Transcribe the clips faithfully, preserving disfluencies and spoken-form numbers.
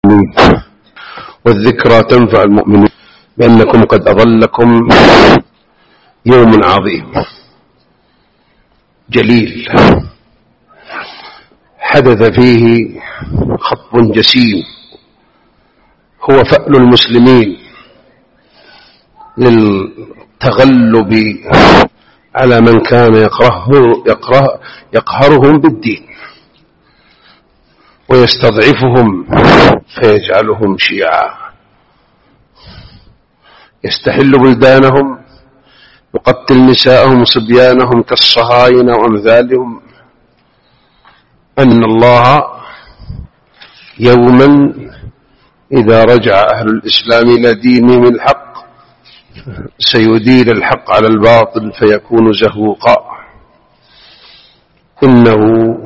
والذكرى تنفع المؤمنين بأنكم قد أظلكم يوم عظيم جليل حدث فيه خطب جسيم هو فأل المسلمين للتغلب على من كان يقره يقره يقهرهم بالدين ويستضعفهم فيجعلهم شيعا، يستحل بلدانهم، يقتل نساءهم وصبيانهم كالصهاينة وأمثالهم. أن الله يوما إذا رجع أهل الإسلام إلى دينهم الحق سيديل الحق على الباطل فيكون زهوقا. إنه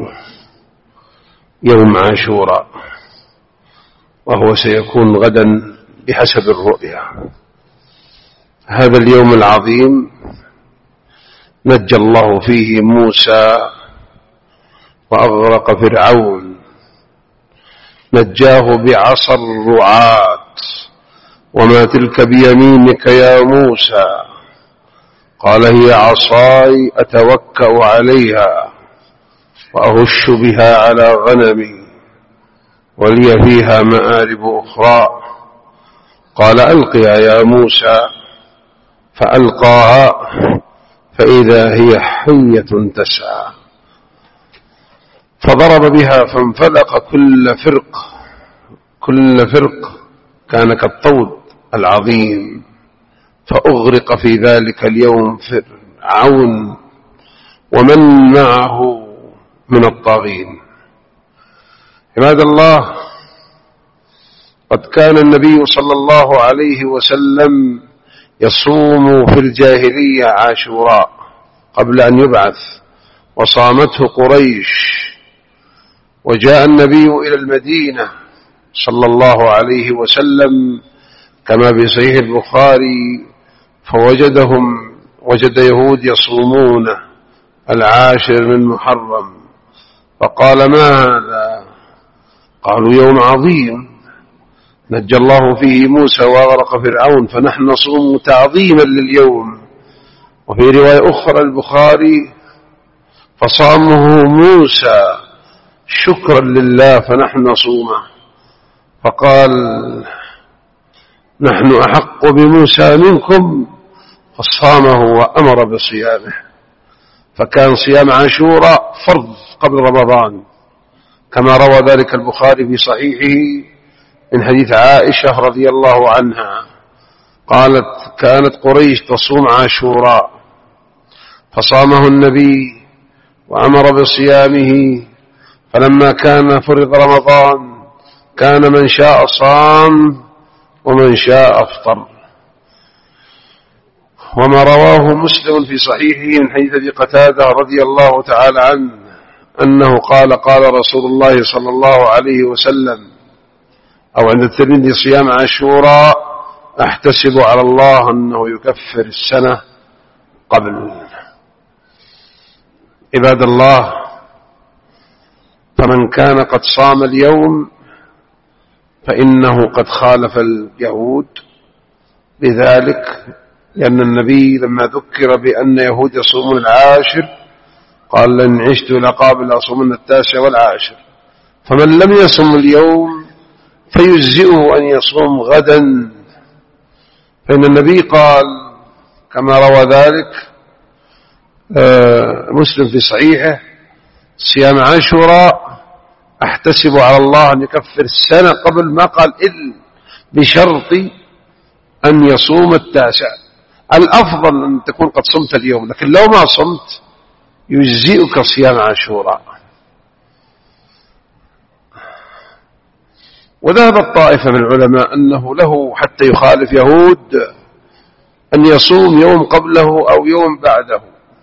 يوم عاشوراء وهو سيكون غدا بحسب الرؤيا. هذا اليوم العظيم نجى الله فيه موسى وأغرق فرعون، نجاه بعصا الرعاة. وما تلك بيمينك يا موسى؟ قال هي عصاي أتوكأ عليها وأهش بها على غنمي ولي فيها مآرب أخرى. قال ألقها يا موسى فألقاها فإذا هي حية تسعى فضرب بها فانفلق كل فرق كل فرق كان كالطود العظيم، فأغرق في ذلك اليوم فرعون ومن معه من الطاغين. عباد الله، قد كان النبي صلى الله عليه وسلم يصوم في الجاهلية عاشوراء قبل أن يبعث، وصامته قريش. وجاء النبي إلى المدينة صلى الله عليه وسلم كما في صحيح البخاري فوجدهم وجد يهود يصومون العاشر من محرم، فقال ما هذا؟ قالوا يوم عظيم نجى الله فيه موسى وأغرق فرعون فنحن نصوم تعظيما لليوم. وفي رواية أخرى البخاري فصامه موسى شكرا لله فنحن نصومه. فقال نحن أحق بموسى منكم فصامه وأمر بصيامه. فكان صيام عاشوراء فرض قبل رمضان كما روى ذلك البخاري في صحيحه من حديث عائشة رضي الله عنها قالت كانت قريش تصوم عاشوراء فصامه النبي وأمر بصيامه، فلما كان فرض رمضان كان من شاء صام ومن شاء أفطر. وما رواه مسلم في صحيحه من حديث أبي قتادة رضي الله تعالى عنه أنه قال قال رسول الله صلى الله عليه وسلم أو عند الترمذي صيام عاشوراء أحتسب على الله أنه يكفر السنة قبل. عباد الله، فمن كان قد صام اليوم فإنه قد خالف اليهود بذلك، لأن النبي لما ذكر بأن يهود يصومون العاشر قال لن عشت لقابل أصومن التاسع والعاشر. فمن لم يصم اليوم فيجزئه أن يصوم غدا، فإن النبي قال كما روى ذلك مسلم في صحيحه صيام عاشوراء أحتسب على الله أن يكفر السنة قبل، ما قال إلا بشرط أن يصوم التاسع. الأفضل أن تكون قد صمت اليوم، لكن لو ما صمت يجزئك صيام عاشوراء. وذهبت طائفة من العلماء أنه له حتى يخالف يهود أن يصوم يوم قبله أو يوم بعده،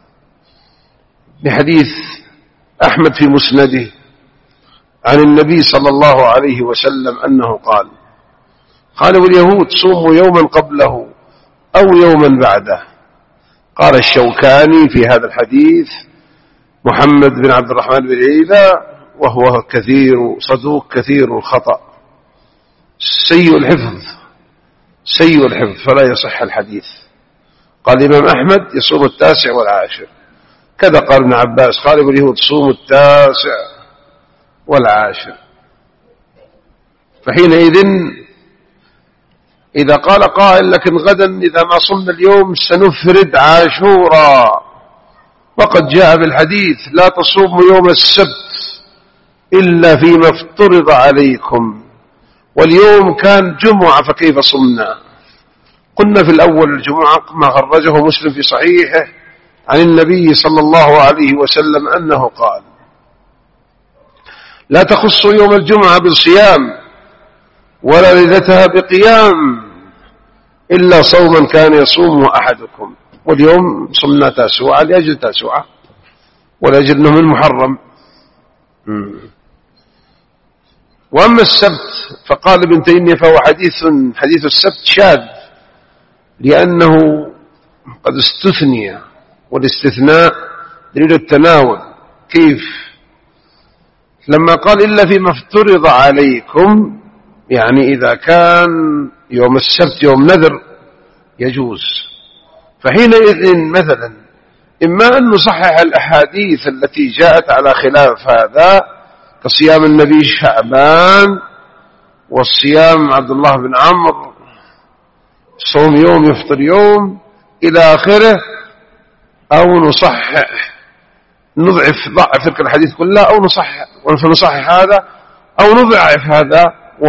بحديث أحمد في مسنده عن النبي صلى الله عليه وسلم أنه قال قالوا اليهود صوموا يوما قبله أو يوما بعده. قال الشوكاني في هذا الحديث محمد بن عبد الرحمن بن عيلى وهو كثير صدوق كثير الخطأ. سيء الحفظ سيء الحفظ فلا يصح الحديث. قال الإمام أحمد يصوم التاسع والعاشر، كذا قال ابن عباس قال اليهود صوم التاسع والعاشر. فحينئذ إذا قال قائل لكن غدا إذا ما صمنا اليوم سنفرد عاشورا، وقد جاء بالحديث لا تصوموا يوم السبت إلا فيما افترض عليكم، واليوم كان جمعة فكيف صمنا؟ قلنا في الأول الجمعة ما خرجه مسلم في صحيحه عن النبي صلى الله عليه وسلم أنه قال لا تخصوا يوم الجمعة بالصيام ولا ليلتها بقيام إلا صوما كان يصوم أحدكم، واليوم صمنا تاسوعة لأجل تاسوعة ولأجل أنه من محرم. وأما السبت فقال ابن تيمية فهو حديث حديث السبت شاذ لأنه قد استثني، والاستثناء دليل التناول. كيف؟ لما قال إلا فيما افترض عليكم، يعني إذا كان يوم السبت يوم نذر يجوز. فحينئذ مثلا إما أن نصحح الأحاديث التي جاءت على خلاف هذا كصيام النبي شعبان والصيام عبد الله بن عمرو صوم يوم يفطر يوم إلى آخره، أو نصحح نضعف ضعف تلك الحديث كلها، أو نصحح ونصحح هذا أو نضعف هذا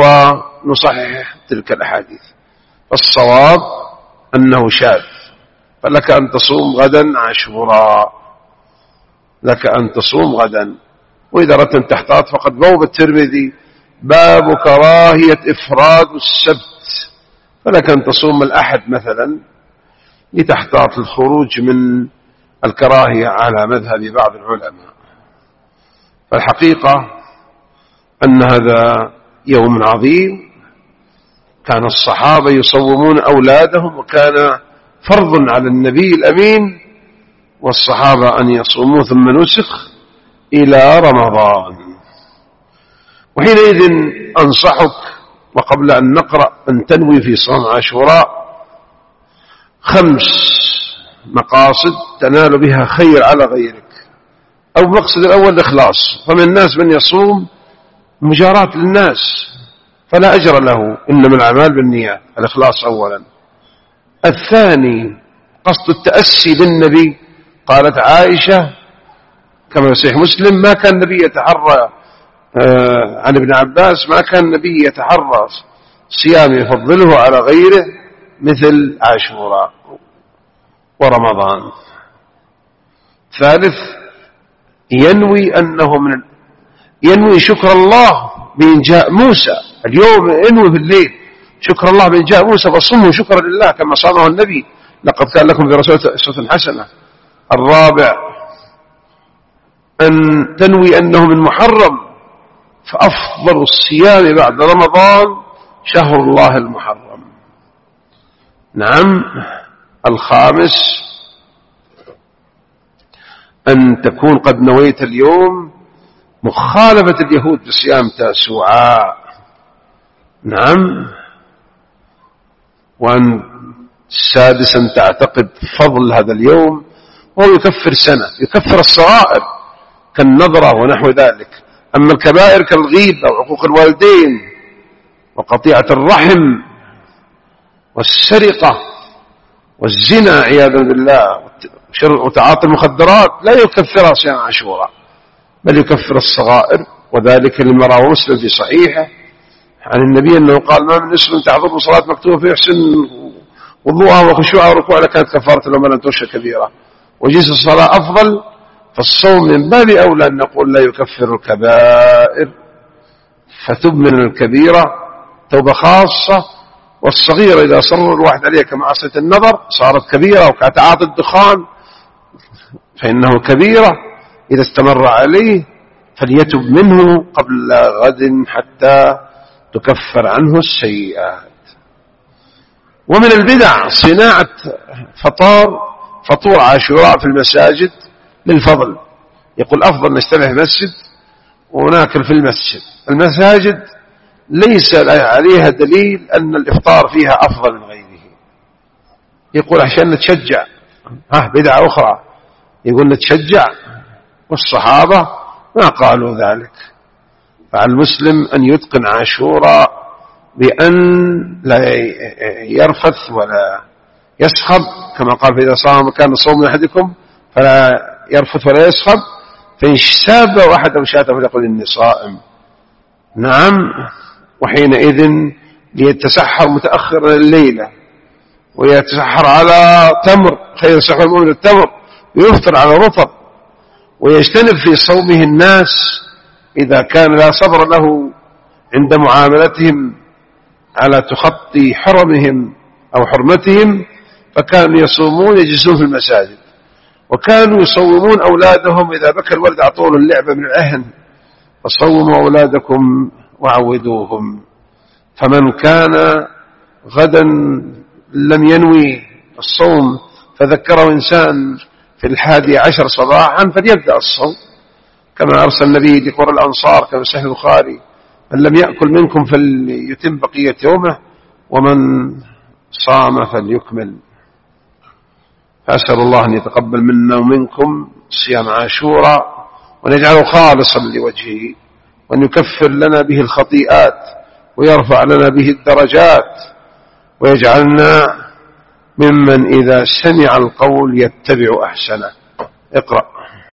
ونصحح تلك الأحاديث. فالصواب أنه شاذ، فلك أن تصوم غدا عاشوراء، لك أن تصوم غدا. وإذا أردت أن تحتاط فقد بوب الترمذي باب كراهية إفراد السبت، فلك أن تصوم الأحد مثلا لتحتاط الخروج من الكراهية على مذهب بعض العلماء. فالحقيقة أن هذا يوم عظيم، كان الصحابة يصومون أولادهم، وكان فرض على النبي الأمين والصحابة أن يصوموا ثم نسخ إلى رمضان. وحينئذ أنصحك وقبل أن نقرأ أن تنوي في صوم عاشوراء خمس مقاصد تنال بها خير على غيرك. أو المقصد الأول الإخلاص، فمن الناس من يصوم مجاراة للناس فلا أجر له، إنما الأعمال بالنيات، الإخلاص أولا. الثاني قصد التأسي بالنبي، قالت عائشة كما في صحيح مسلم ما كان النبي يتحرى آه عن ابن عباس ما كان النبي يتحرى صيام يفضله على غيره مثل عاشوراء ورمضان. ثالث ينوي أنه من ينوي شكر الله بإنجاء موسى، اليوم انوي في الليل شكر الله بإنجاء موسى فصموا شكرا لله كما صامه النبي، لقد كان لكم في رسول أسوة حسنة. الرابع أن تنوي أنه من محرم، فأفضل الصيام بعد رمضان شهر الله المحرم. نعم. الخامس أن تكون قد نويت اليوم مخالفة اليهود بصيام تاسوعاء. نعم. وأن سادسا تعتقد فضل هذا اليوم، وهو يكفر سنة، يكفر الصغائر كالنظرة ونحو ذلك. أما الكبائر كالغيبة وعقوق الوالدين وقطيعة الرحم والسرقة والزنا عياذا بالله وتعاطي المخدرات لا يكفرها صيام عاشوراء، بل يكفر الصغائر. وذلك لما رواه مسلم في صحيحه عن النبي أنه قال ما من اسم تعظم صلاة مكتوبة فيحسن وضوءها وخشوعها وركوعها لكانت كفارة لو ما لم تشرك كبيرة. وجنس الصلاة أفضل، فالصوم من باب أولى أن نقول لا يكفر الكبائر، فتب من الكبيرة توبة خاصة، والصغيرة إذا صر الواحد عليها كمعصية النظر صارت كبيرة، وكتعاطي الدخان فإنه كبيرة إذا استمر عليه، فليتب منه قبل غد حتى تكفر عنه السيئات. ومن البدع صناعة فطار فطور عاشوراء في المساجد للفضل، يقول أفضل نجتمع في مسجد وناكل في المسجد. المساجد ليس عليها دليل أن الإفطار فيها أفضل من غيره. يقول عشان نتشجع، ها بدعة أخرى يقول نتشجع، والصحابة ما قالوا ذلك. فعلى المسلم أن يتقن عاشوراء بأن لا يرفث ولا يسخب، كما قال فإذا صام كان صوم أحدكم فلا يرفث ولا يسخب، فإن ساب واحد أو شاته فليقل إني صائم. نعم، وحينئذ ليتسحر متأخر الليلة ويتسحر على تمر، خير سحر المؤمن التمر، ويفطر على رطب، ويجتنب في صومه الناس إذا كان لا صبر له عند معاملتهم على تخطي حرمهم أو حرمتهم، فكانوا يصومون يجلسون في المساجد، وكانوا يصومون أولادهم إذا بكى الولد أعطوه اللعبة من العهن، فصوموا أولادكم وعودوهم. فمن كان غدا لم ينوي الصوم فذكره إنسان في الحادي عشر صباحا فليبدأ الصوم، كما أرسل النبي لقرى الأنصار كما صحيح البخاري: من لم يأكل منكم فليتم بقية يومه، ومن صام فليكمل. فأسأل الله أن يتقبل منا ومنكم صيام عاشوراء، وأن يجعله خالصا لوجهه، وأن يكفر لنا به الخطيئات، ويرفع لنا به الدرجات، ويجعلنا ممن إذا سمع القول يتبع أحسنه. اقرأ.